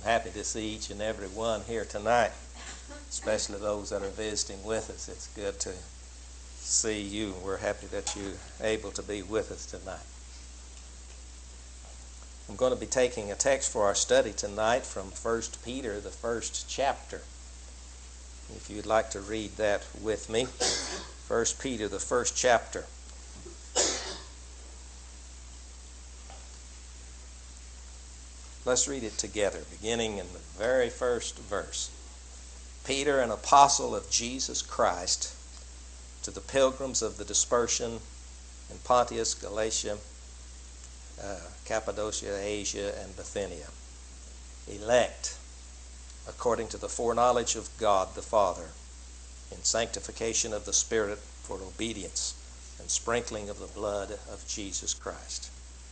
happy to see each and every one here tonight, especially those that are visiting with us. It's good to see you. We're happy that you're able to be with us tonight. I'm going to be taking a text for our study tonight from 1 Peter, the first chapter. If you'd like to read that with me. 1 Peter, the first chapter. Let's read it together, beginning in the very first verse. Peter, an apostle of Jesus Christ, to the pilgrims of the dispersion in Pontus, Galatia, Cappadocia, Asia, and Bithynia, elect according to the foreknowledge of God the Father, in sanctification of the Spirit for obedience and sprinkling of the blood of Jesus Christ.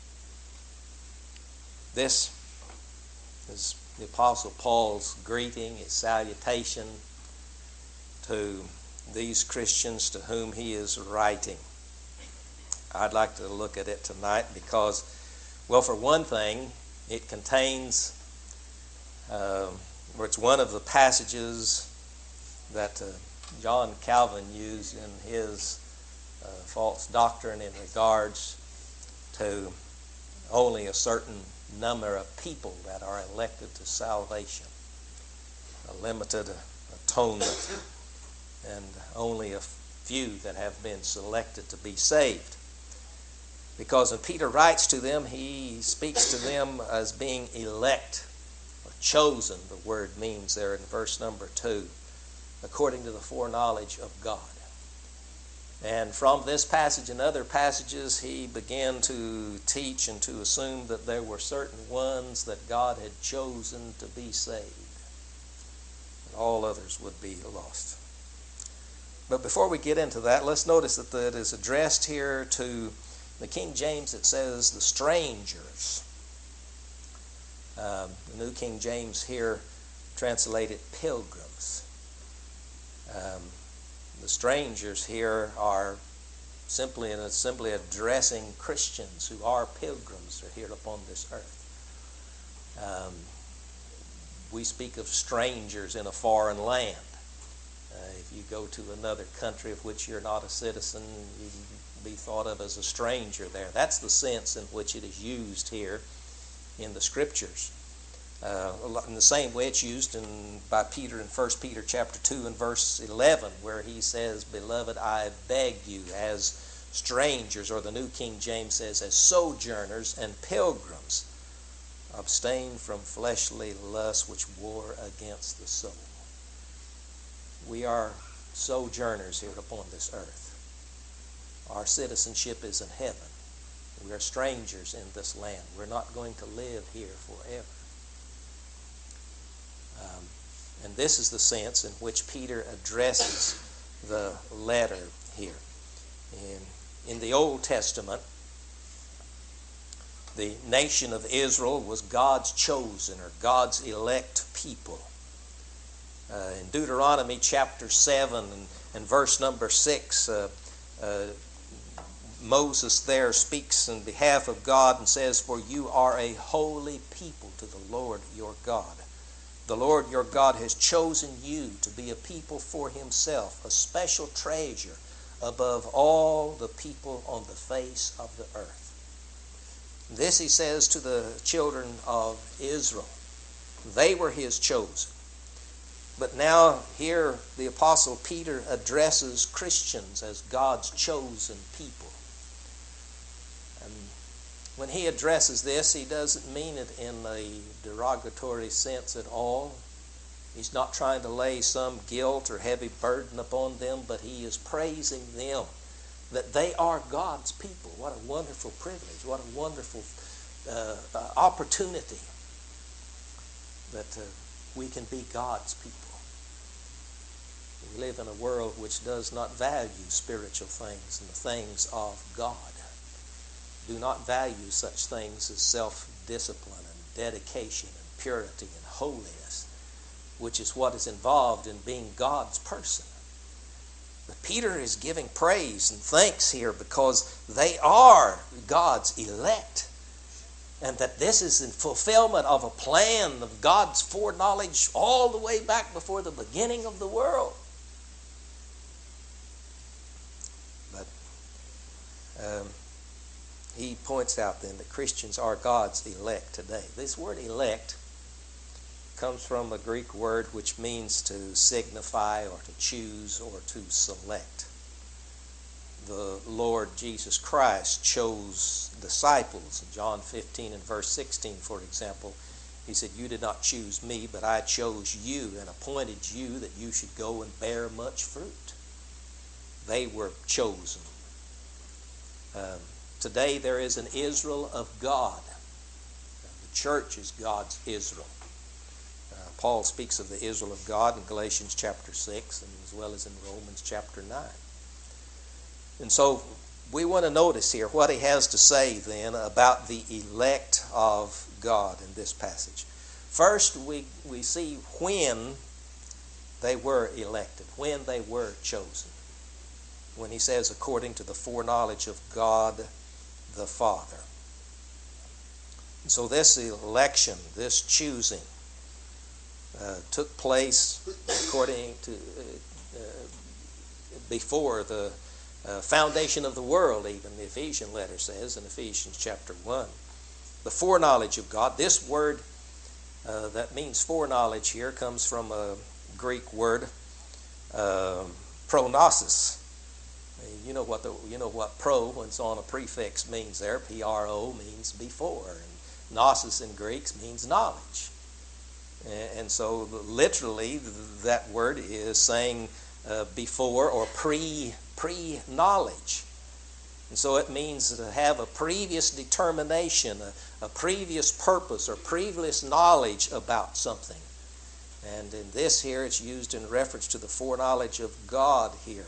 This is the Apostle Paul's greeting, his salutation to these Christians to whom he is writing. I'd like to look at it tonight because, well, for one thing, it contains, it's one of the passages that John Calvin used in his false doctrine in regards to only a certain number of people that are elected to salvation, a limited atonement, and only a few that have been selected to be saved. Because when Peter writes to them, he speaks to them as being elect or chosen, the word means there in verse number 2, according to the foreknowledge of God. And from this passage and other passages, he began to teach and to assume that there were certain ones that God had chosen to be saved, and all others would be lost. But before we get into that, let's notice that it is addressed here to the King James. It says the strangers. The New King James here translated pilgrims. The strangers here are simply addressing Christians who are pilgrims are here upon this earth. We speak of strangers in a foreign land. If you go to another country of which you're not a citizen, you can be thought of as a stranger there. That's the sense in which it is used here in the Scriptures. In the same way it's used by Peter in 1 Peter chapter 2 and verse 11, where he says, "Beloved, I beg you as strangers," or the New King James says, "as sojourners and pilgrims, abstain from fleshly lusts which war against the soul." We are sojourners here upon this earth. Our citizenship is in heaven. We are strangers in this land. We're not going to live here forever. And this is the sense in which Peter addresses the letter here. In the Old Testament, the nation of Israel was God's chosen or God's elect people. In Deuteronomy chapter 7 and verse number 6, Moses there speaks in behalf of God and says, "For you are a holy people to the Lord your God. The Lord your God has chosen you to be a people for himself, a special treasure above all the people on the face of the earth." This he says to the children of Israel. They were his chosen. But now here the Apostle Peter addresses Christians as God's chosen people. And when he addresses this, he doesn't mean it in a derogatory sense at all. He's not trying to lay some guilt or heavy burden upon them, but he is praising them that they are God's people. What a wonderful privilege, what a wonderful opportunity that we can be God's people. We live in a world which does not value spiritual things and the things of God. Do not value such things as self-discipline and dedication and purity and holiness, which is what is involved in being God's person. But Peter is giving praise and thanks here because they are God's elect. and that this is in fulfillment of a plan of God's foreknowledge all the way back before the beginning of the world. But he points out then that Christians are God's elect today. This word elect comes from a Greek word which means to signify or to choose or to select. The Lord Jesus Christ chose disciples. In John 15 and verse 16, for example, he said, "You did not choose me, but I chose you and appointed you that you should go and bear much fruit." They were chosen. Today there is an Israel of God. The church is God's Israel. Paul speaks of the Israel of God in Galatians chapter 6 and as well as in Romans chapter 9. And so we want to notice here what he has to say then about the elect of God in this passage. First, we see when they were elected, when they were chosen. When he says, according to the foreknowledge of God the Father. And so this election, this choosing, took place according to before the foundation of the world, even the Ephesian letter says in Ephesians chapter 1. The foreknowledge of God. This word that means foreknowledge here comes from a Greek word, prognosis. You know what pro, when it's on a prefix, means there. Pro means before, and gnosis in Greek means knowledge. And so literally that word is saying before or pre-knowledge. And so it means to have a previous determination, a previous purpose or previous knowledge about something. And in this here it's used in reference to the foreknowledge of God here.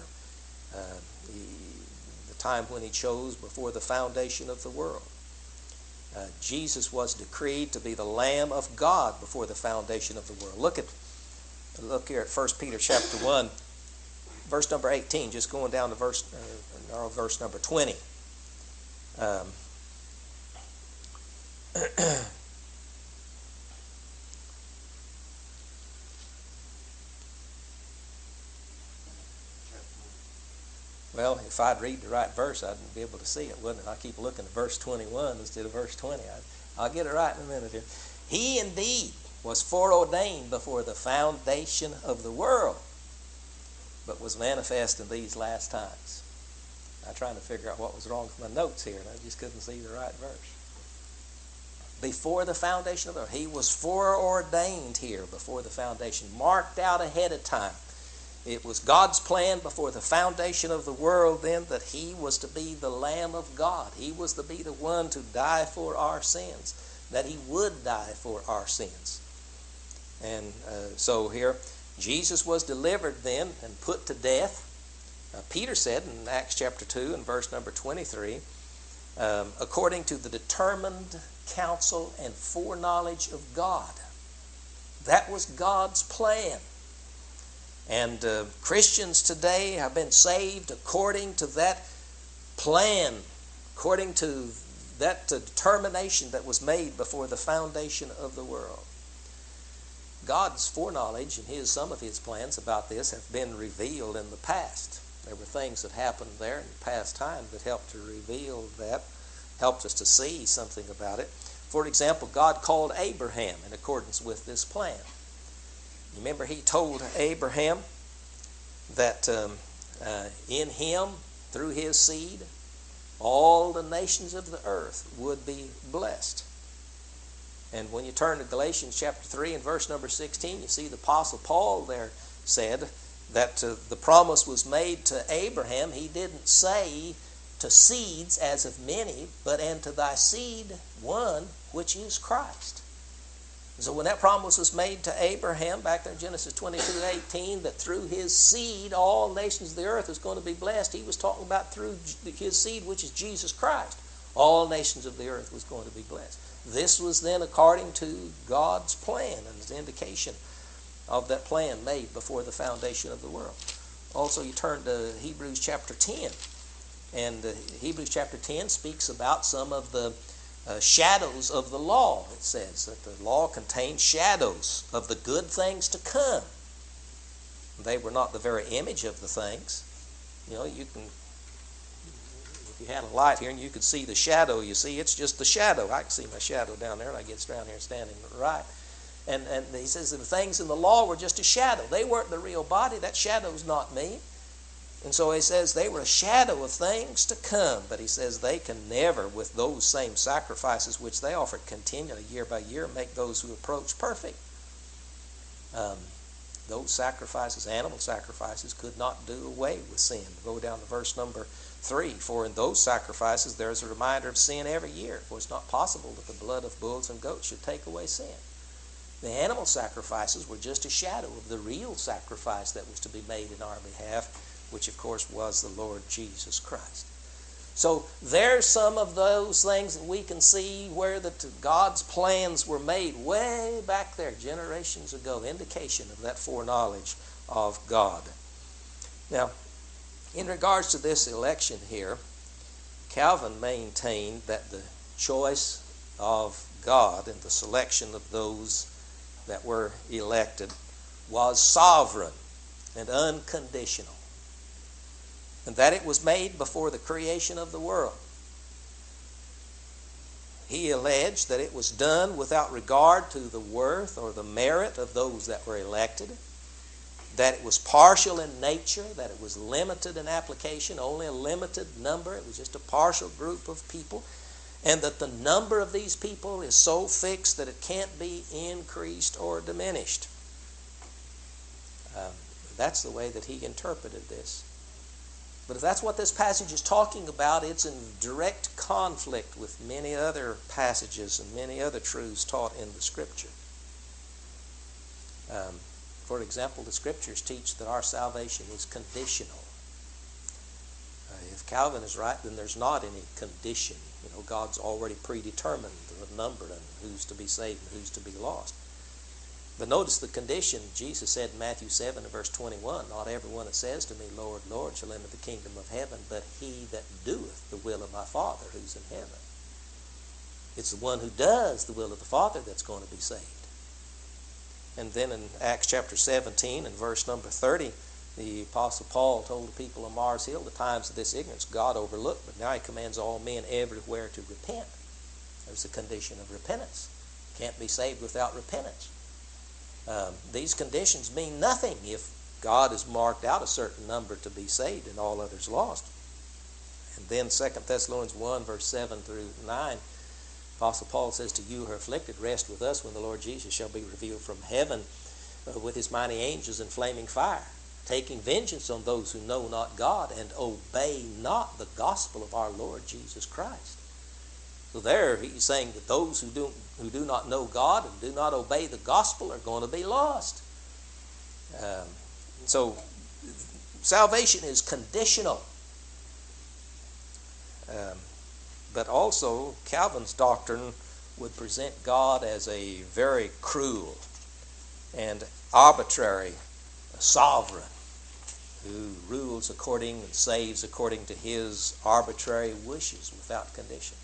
The time when he chose before the foundation of the world. Jesus was decreed to be the Lamb of God before the foundation of the world. Look here at 1 Peter chapter 1, verse number 18, just going down to verse number 20. Well, if I'd read the right verse, I'd be able to see it, wouldn't I? I keep looking at verse 21 instead of verse 20. I'll get it right in a minute here. He indeed was foreordained before the foundation of the world, but was manifest in these last times. I'm trying to figure out what was wrong with my notes here, and I just couldn't see the right verse. Before the foundation of the world. He was foreordained here before the foundation, marked out ahead of time. It was God's plan before the foundation of the world then that he was to be the Lamb of God. He was to be the one to die for our sins, that he would die for our sins. And so here, Jesus was delivered then and put to death. Peter said in Acts chapter 2 and verse number 23, according to the determined counsel and foreknowledge of God. That was God's plan. And Christians today have been saved according to that plan, according to that determination that was made before the foundation of the world. God's foreknowledge and some of his plans about this have been revealed in the past. There were things that happened there in past time that helped to reveal that, helped us to see something about it. For example, God called Abraham in accordance with this plan. Remember, he told Abraham that in him, through his seed, all the nations of the earth would be blessed. And when you turn to Galatians chapter 3 and verse number 16, you see the Apostle Paul there said that the promise was made to Abraham. He didn't say to seeds as of many, but and to thy seed one, which is Christ. So when that promise was made to Abraham back there in Genesis 22:18, that through his seed all nations of the earth was going to be blessed, he was talking about through his seed, which is Jesus Christ. All nations of the earth was going to be blessed. This was then according to God's plan, and it's an indication of that plan made before the foundation of the world. Also, you turn to Hebrews chapter 10, and Hebrews chapter 10 speaks about some of the shadows of the law. It says that the law contained shadows of the good things to come. They were not the very image of the things. You know, you can, if you had a light here and you could see the shadow, you see, it's just the shadow. I can see my shadow down there, and I get down here standing right. And he says that the things in the law were just a shadow. They weren't the real body. That shadow's not me. And so he says they were a shadow of things to come. But he says they can never, with those same sacrifices which they offered continually year by year, make those who approach perfect. Those sacrifices, animal sacrifices, could not do away with sin. Go down to verse number 3. For in those sacrifices there is a reminder of sin every year. For it's not possible that the blood of bulls and goats should take away sin. The animal sacrifices were just a shadow of the real sacrifice that was to be made in our behalf, which of course was the Lord Jesus Christ. So there's some of those things that we can see where God's plans were made way back there, generations ago, indication of that foreknowledge of God. Now, in regards to this election here, Calvin maintained that the choice of God and the selection of those that were elected was sovereign and unconditional, and that it was made before the creation of the world. He alleged that it was done without regard to the worth or the merit of those that were elected, that it was partial in nature, that it was limited in application, only a limited number, it was just a partial group of people, and that the number of these people is so fixed that it can't be increased or diminished. That's the way that he interpreted this. But if that's what this passage is talking about, it's in direct conflict with many other passages and many other truths taught in the Scripture. For example, the Scriptures teach that our salvation is conditional. If Calvin is right, then there's not any condition. You know, God's already predetermined the number and who's to be saved and who's to be lost. But notice the condition. Jesus said in Matthew 7 and verse 21, not everyone that says to me, Lord, Lord, shall enter the kingdom of heaven, but he that doeth the will of my Father who's in heaven. It's the one who does the will of the Father that's going to be saved. And then in Acts chapter 17 and verse number 30, the Apostle Paul told the people of Mars Hill, the times of this ignorance God overlooked, but now he commands all men everywhere to repent. There's a condition of repentance. Can't be saved without repentance. These conditions mean nothing if God has marked out a certain number to be saved and all others lost. And then 2 Thessalonians 1 verse 7 through 9, Apostle Paul says, to you who are afflicted, rest with us when the Lord Jesus shall be revealed from heaven with his mighty angels in flaming fire, taking vengeance on those who know not God and obey not the gospel of our Lord Jesus Christ. So there he's saying that those who do not know God and do not obey the gospel are going to be lost. So salvation is conditional. But also Calvin's doctrine would present God as a very cruel and arbitrary sovereign who rules according and saves according to his arbitrary wishes without conditions.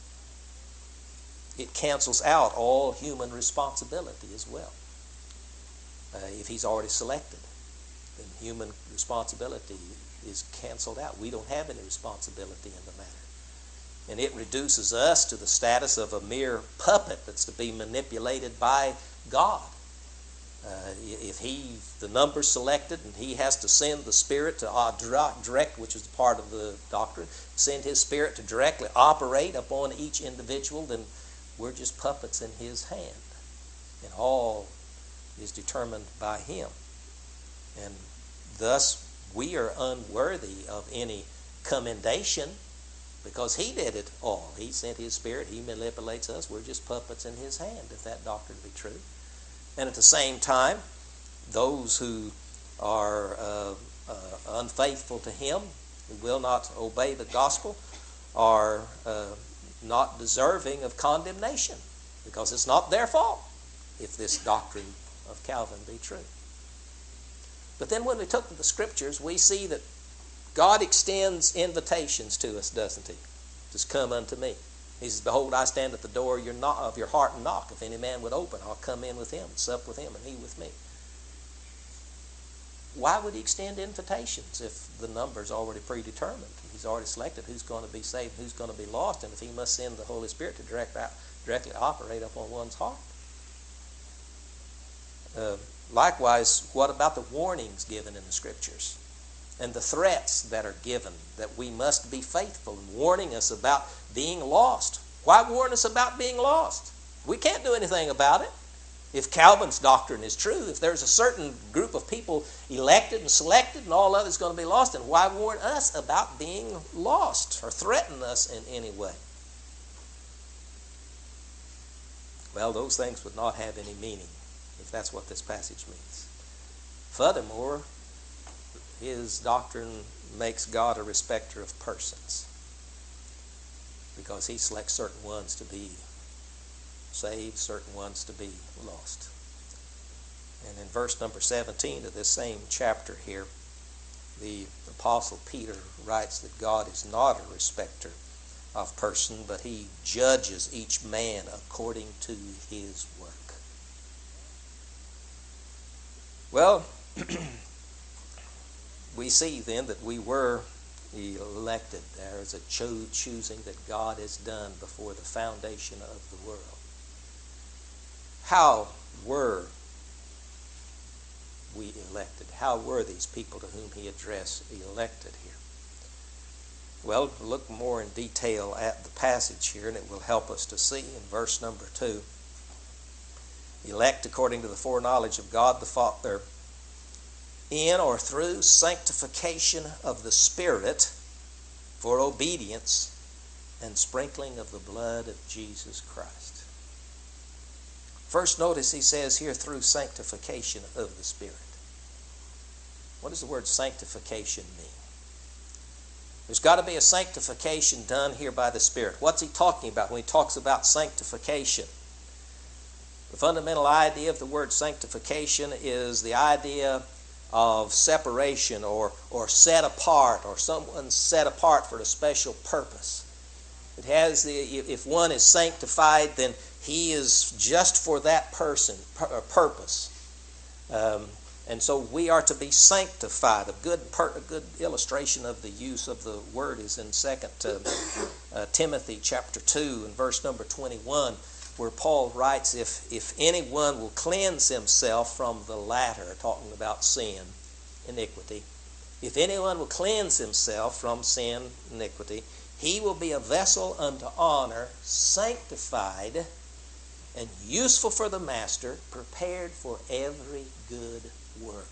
It cancels out all human responsibility as well. If he's already selected, then human responsibility is canceled out. We don't have any responsibility in the matter. And it reduces us to the status of a mere puppet that's to be manipulated by God. If the number's selected and he has to send the Spirit to direct, which is part of the doctrine, send his Spirit to directly operate upon each individual, then we're just puppets in his hand. And all is determined by him. And thus we are unworthy of any commendation because he did it all. He sent his Spirit. He manipulates us. We're just puppets in his hand, if that doctrine be true. And at the same time, those who are unfaithful to him, who will not obey the gospel, are not deserving of condemnation because it's not their fault if this doctrine of Calvin be true. But then when we look at the Scriptures, we see that God extends invitations to us, doesn't he? Just come unto me. He says, behold, I stand at the door of your heart and knock. If any man would open, I'll come in with him, sup with him, and he with me. Why would he extend invitations if the number's already predetermined? He's already selected who's going to be saved, who's going to be lost, and if he must send the Holy Spirit to directly operate upon one's heart. Likewise, what about the warnings given in the Scriptures and the threats that are given that we must be faithful in warning us about being lost? Why warn us about being lost? We can't do anything about it. If Calvin's doctrine is true, if there's a certain group of people elected and selected and all others going to be lost, then why warn us about being lost or threaten us in any way? Well, those things would not have any meaning if that's what this passage means. Furthermore, his doctrine makes God a respecter of persons, because he selects certain ones to be saved, certain ones to be lost. And in verse number 17 of this same chapter here, the Apostle Peter writes that God is not a respecter of person, but he judges each man according to his work. Well, we see then that we were elected. There is a choosing that God has done before the foundation of the world. How were we elected? How were these people to whom he addressed elected here? Well, look more in detail at the passage here, and it will help us to see in verse number 2. Elect according to the foreknowledge of God the Father, in or through sanctification of the Spirit for obedience and sprinkling of the blood of Jesus Christ. First, notice he says here, through sanctification of the Spirit. What does the word sanctification mean? There's got to be a sanctification done here by the Spirit. What's he talking about when he talks about sanctification? The fundamental idea of the word sanctification is the idea of separation or set apart, or someone set apart for a special purpose. It has if one is sanctified, then he is just for that purpose. And so we are to be sanctified. A good illustration of the use of the word is in 2 Timothy chapter 2 and verse number 21, where Paul writes, if anyone will cleanse himself from the latter, talking about sin, iniquity, if anyone will cleanse himself from sin, iniquity, he will be a vessel unto honor, sanctified and useful for the master, prepared for every good work.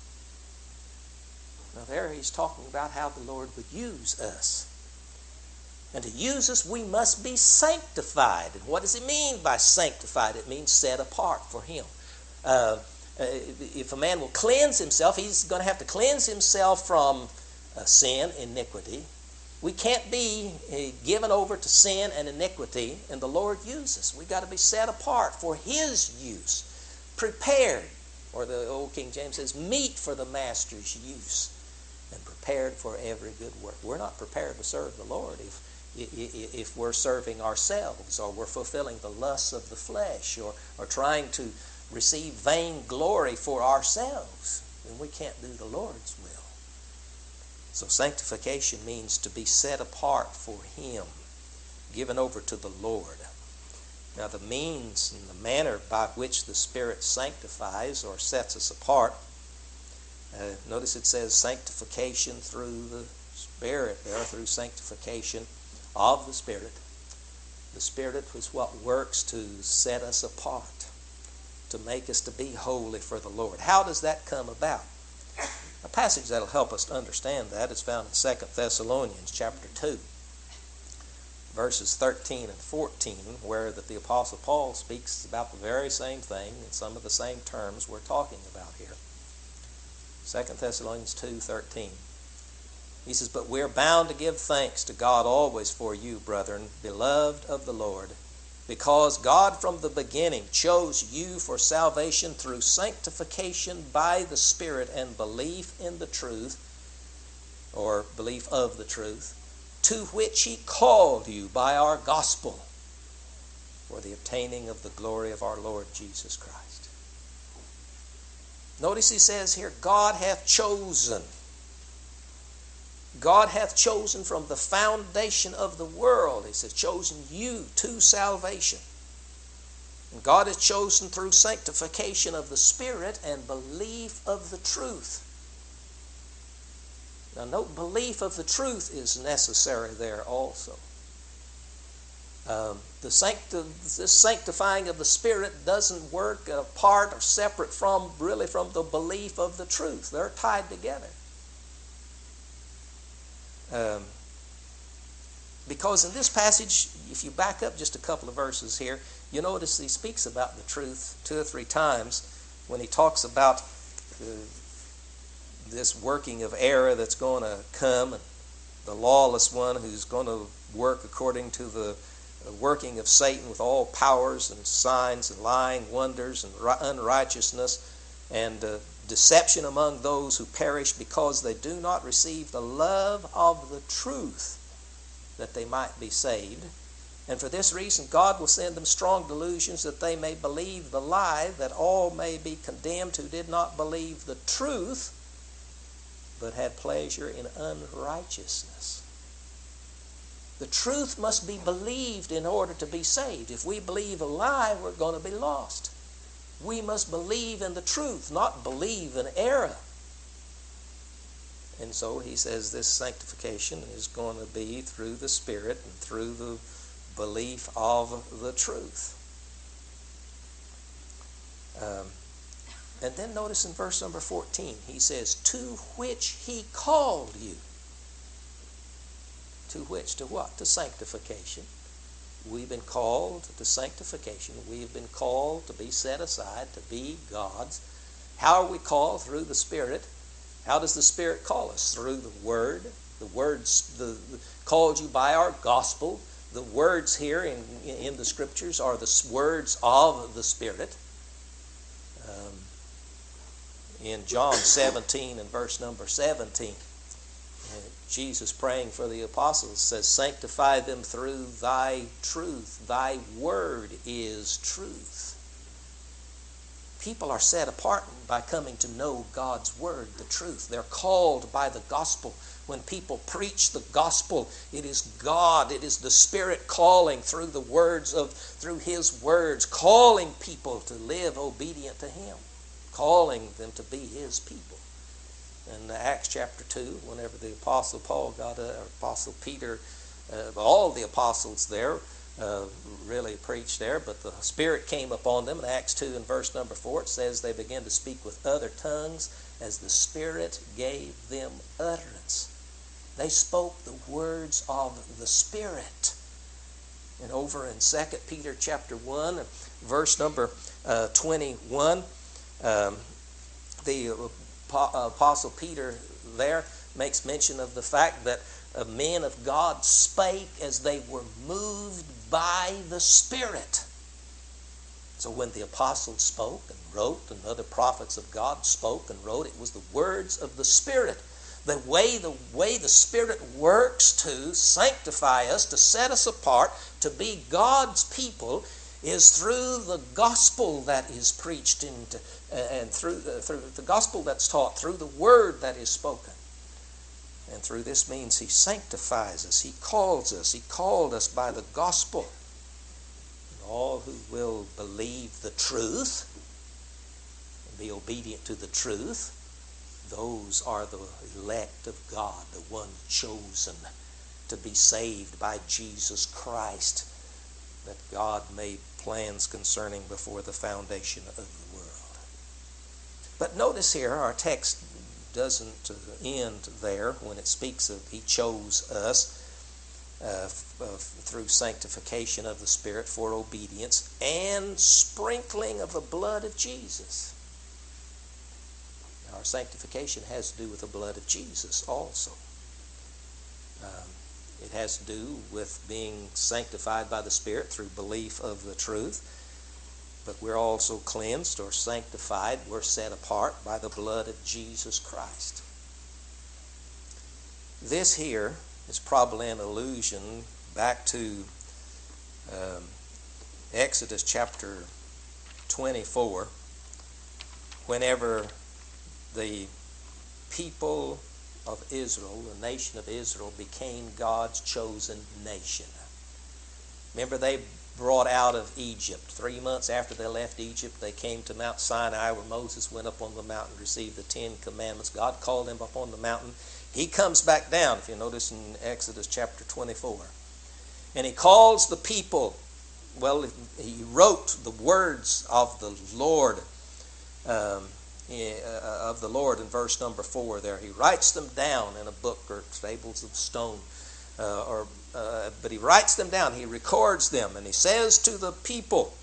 Now there he's talking about how the Lord would use us. And to use us, we must be sanctified. And what does it mean by sanctified? It means set apart for him. If a man will cleanse himself, he's going to have to cleanse himself from sin, iniquity. We can't be given over to sin and iniquity, and the Lord uses. We've got to be set apart for his use, prepared, or the old King James says, meet for the master's use, and prepared for every good work. We're not prepared to serve the Lord if we're serving ourselves, or we're fulfilling the lusts of the flesh, or trying to receive vain glory for ourselves. Then we can't do the Lord's will. So sanctification means to be set apart for him, given over to the Lord. Now the means and the manner by which the Spirit sanctifies or sets us apart, notice it says sanctification through the Spirit there, through sanctification of the Spirit. The Spirit is what works to set us apart, to make us to be holy for the Lord. How does that come about? A passage that will help us to understand that is found in 2 Thessalonians chapter 2, verses 13 and 14, where the Apostle Paul speaks about the very same thing in some of the same terms we're talking about here. 2 Thessalonians 2:13. He says, but we're bound to give thanks to God always for you, brethren, beloved of the Lord, because God from the beginning chose you for salvation through sanctification by the Spirit and belief in the truth, or belief of the truth, to which he called you by our gospel for the obtaining of the glory of our Lord Jesus Christ. Notice he says here, God hath chosen. God hath chosen from the foundation of the world. He says, chosen you to salvation. And God has chosen through sanctification of the Spirit and belief of the truth. Now note, belief of the truth is necessary there also. This sanctifying of the Spirit doesn't work apart or separate from the belief of the truth. They're tied together. Because in this passage, if you back up just a couple of verses here, you notice he speaks about the truth 2 or 3 times when he talks about this working of error that's going to come, and the lawless one who's going to work according to the working of Satan with all powers and signs and lying wonders and unrighteousness and deception among those who perish because they do not receive the love of the truth that they might be saved. And for this reason God will send them strong delusions that they may believe the lie, that all may be condemned who did not believe the truth but had pleasure in unrighteousness. The truth must be believed in order to be saved. If we believe a lie, we're going to be lost. We must believe in the truth, not believe in error. And so he says this sanctification is going to be through the Spirit and through the belief of the truth. And then notice in verse number 14, he says, to which he called you. To which? To what? To sanctification. We've been called to sanctification. We've been called to be set aside, to be God's. How are we called? Through the Spirit. How does the Spirit call us? Through the Word. The words called you by our gospel. The words here in the Scriptures are the words of the Spirit. In John 17 and verse number 17, Jesus praying for the apostles says, sanctify them through thy truth. Thy word is truth. People are set apart by coming to know God's word, the truth. They're called by the gospel. When people preach the gospel, it is God, it is the Spirit calling through His words, calling people to live obedient to Him, calling them to be His people. In Acts chapter 2, whenever the Apostle Paul or Apostle Peter, all the apostles there really preached there, but the Spirit came upon them. In Acts 2 and verse number 4, it says they began to speak with other tongues as the Spirit gave them utterance. They spoke the words of the Spirit. And over in 2 Peter chapter 1, verse number 21, the Apostle Peter there makes mention of the fact that men of God spake as they were moved by the Spirit. So when the apostles spoke and wrote, and other prophets of God spoke and wrote, it was the words of the Spirit. The way the Spirit works to sanctify us, to set us apart, to be God's people, is through the gospel that is preached and through the gospel that's taught, through the word that is spoken. And through this means He sanctifies us. He calls us. He called us by the gospel. And all who will believe the truth and be obedient to the truth, those are the elect of God, the ones chosen to be saved by Jesus Christ, that God made plans concerning before the foundation of the world. But notice here, our text doesn't end there when it speaks of He chose us through sanctification of the Spirit for obedience and sprinkling of the blood of Jesus. Now, our sanctification has to do with the blood of Jesus also. It has to do with being sanctified by the Spirit through belief of the truth. But we're also cleansed or sanctified, we're set apart by the blood of Jesus Christ. This here It's probably an allusion back to Exodus chapter 24, whenever the people of Israel, the nation of Israel, became God's chosen nation. Remember, they brought out of Egypt. 3 months after they left Egypt, they came to Mount Sinai, where Moses went up on the mountain to receive the 10 commandments. God called him up on the mountain. He comes back down, if you notice in Exodus chapter 24. And he calls the people. Well, he wrote the words of the Lord in verse number 4 there. He writes them down in a book or tables of stone. But he writes them down. He records them. And he says to the people,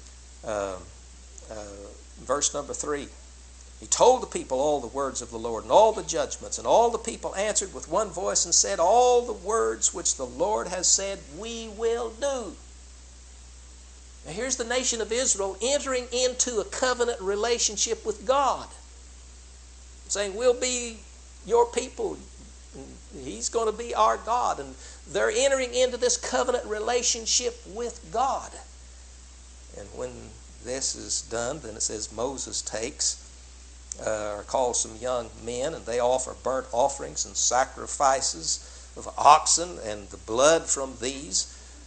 verse number 3, he told the people all the words of the Lord and all the judgments. And all the people answered with one voice and said, all the words which the Lord has said we will do. Now here's the nation of Israel entering into a covenant relationship with God, saying, we'll be your people. He's going to be our God. And they're entering into this covenant relationship with God. And when this is done, then it says Moses calls some young men, and they offer burnt offerings and sacrifices of oxen, and the blood from these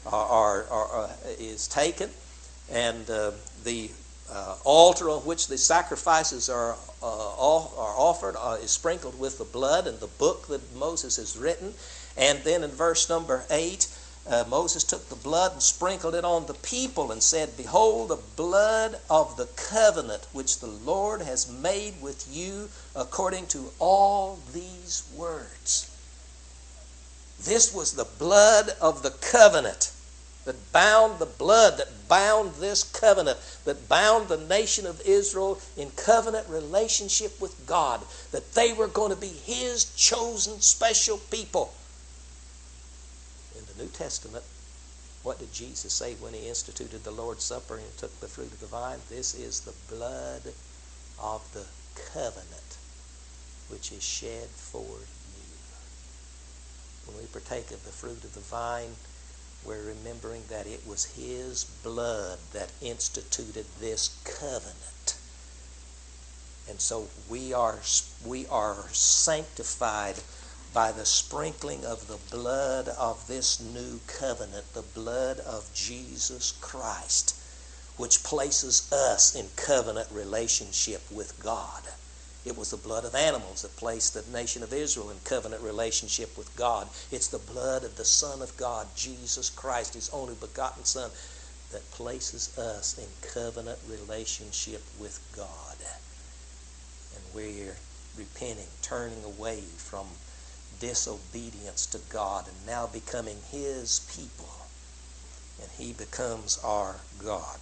is taken, and the altar on which the sacrifices are offered is sprinkled with the blood and the book that Moses has written. And then in verse number 8, Moses took the blood and sprinkled it on the people and said, behold, the blood of the covenant which the Lord has made with you according to all these words. This was the blood of the covenant that bound this covenant, that bound the nation of Israel in covenant relationship with God, that they were going to be his chosen special people. In the New Testament, what did Jesus say when he instituted the Lord's Supper and took the fruit of the vine? This is the blood of the covenant which is shed for you. When we partake of the fruit of the vine, we're remembering that it was his blood that instituted this covenant. And so we are sanctified by the sprinkling of the blood of this new covenant, the blood of Jesus Christ, which places us in covenant relationship with God. It was the blood of animals that placed the nation of Israel in covenant relationship with God. It's the blood of the Son of God, Jesus Christ, his only begotten Son, that places us in covenant relationship with God. And we're repenting, turning away from disobedience to God and now becoming his people. And he becomes our God.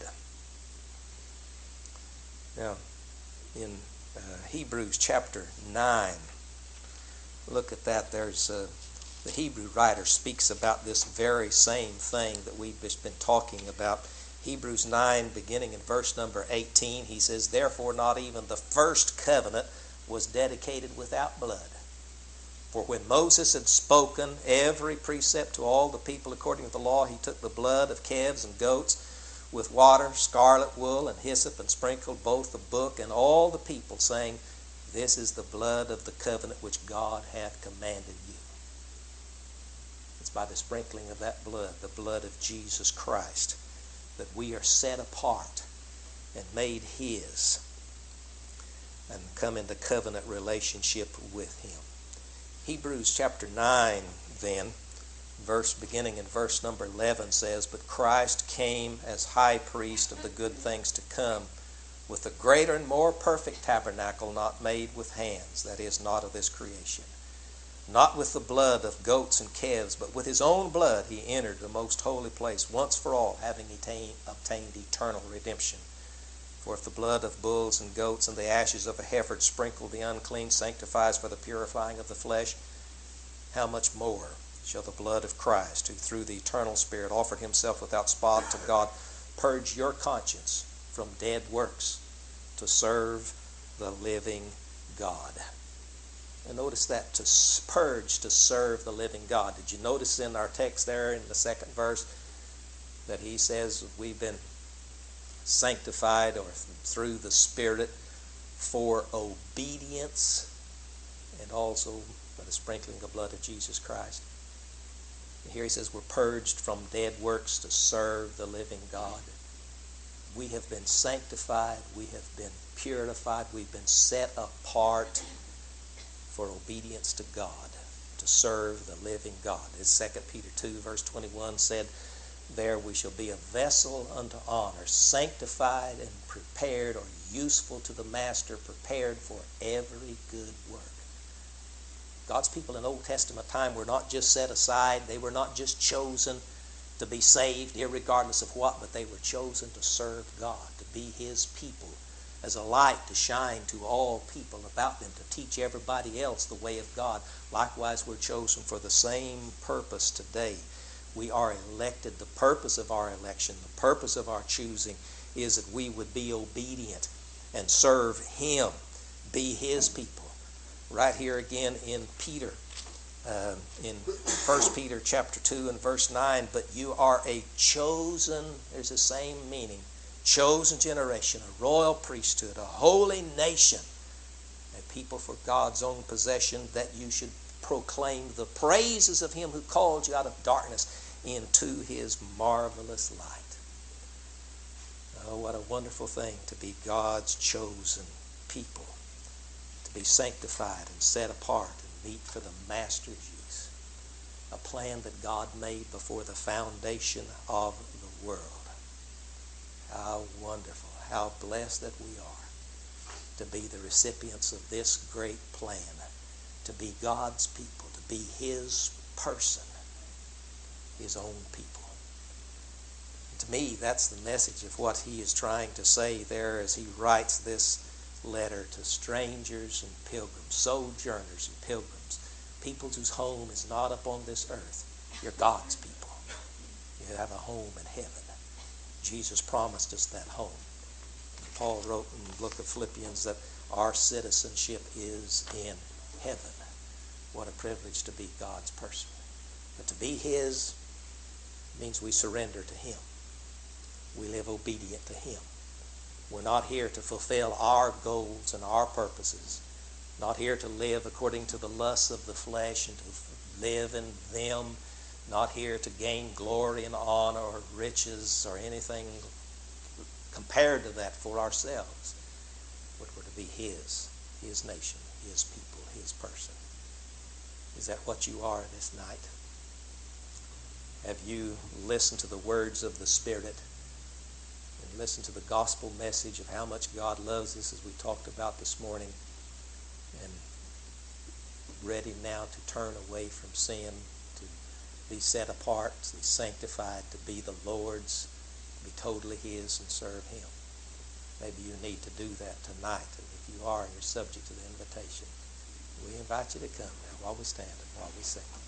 Now, in Hebrews chapter 9. Look at that. There's the Hebrew writer speaks about this very same thing that we've just been talking about. Hebrews 9, beginning in verse number 18, he says, therefore not even the first covenant was dedicated without blood. For when Moses had spoken every precept to all the people according to the law, he took the blood of calves and goats with water, scarlet wool, and hyssop, and sprinkled both the book and all the people, saying, this is the blood of the covenant which God hath commanded you. It's by the sprinkling of that blood, the blood of Jesus Christ, that we are set apart and made his and come into covenant relationship with him. Hebrews chapter 9, then, beginning in verse number 11 says, but Christ came as high priest of the good things to come, with a greater and more perfect tabernacle, not made with hands, that is, not of this creation. Not with the blood of goats and calves, but with his own blood he entered the most holy place once for all, having obtained eternal redemption. For if the blood of bulls and goats and the ashes of a heifer sprinkled the unclean sanctifies for the purifying of the flesh, how much more shall the blood of Christ, who through the eternal Spirit offered himself without spot to God, purge your conscience from dead works to serve the living God. And notice that, to purge, to serve the living God. Did you notice in our text there in the second verse that he says we've been sanctified or through the Spirit for obedience and also by the sprinkling of the blood of Jesus Christ? And here he says we're purged from dead works to serve the living God. We have been sanctified, we have been purified, we've been set apart for obedience to God, to serve the living God. As 2 Peter 2 verse 21 said, there we shall be a vessel unto honor, sanctified and prepared, or useful to the master, prepared for every good work. God's people in Old Testament time were not just set aside, they were not just chosen to be saved, irregardless of what, but they were chosen to serve God, to be his people, as a light to shine to all people about them, to teach everybody else the way of God. Likewise, we're chosen for the same purpose today. We are elected. The purpose of our election, the purpose of our choosing, is that we would be obedient and serve him, be his people. Right here again in Peter, in 1 Peter chapter 2 and verse 9, but you are a chosen, there's the same meaning, chosen generation, a royal priesthood, a holy nation, a people for God's own possession, that you should proclaim the praises of him who called you out of darkness into his marvelous light. Oh, what a wonderful thing to be God's chosen people, to be sanctified and set apart and meet for the master's use. A plan that God made before the foundation of the world. How wonderful, how blessed that we are to be the recipients of this great plan, to be God's people, to be his person, his own people. And to me, that's the message of what he is trying to say there as he writes this letter to strangers and pilgrims, sojourners and pilgrims, people whose home is not upon this earth. You're God's people. You have a home in heaven. Jesus promised us that home. Paul wrote in the book of Philippians that our citizenship is in heaven. What a privilege to be God's person. But to be his means we surrender to him. We live obedient to him. We're not here to fulfill our goals and our purposes. Not here to live according to the lusts of the flesh and to live in them. Not here to gain glory and honor or riches or anything compared to that for ourselves. But we're to be his nation, his people, his person. Is that what you are this night? Have you listened to the words of the Spirit and listened to the gospel message of how much God loves us, as we talked about this morning, and ready now to turn away from sin, to be set apart, to be sanctified, to be the Lord's, to be totally his and serve him? Maybe you need to do that tonight. And if you are, and you're subject to the invitation, we invite you to come now while we stand and while we sing.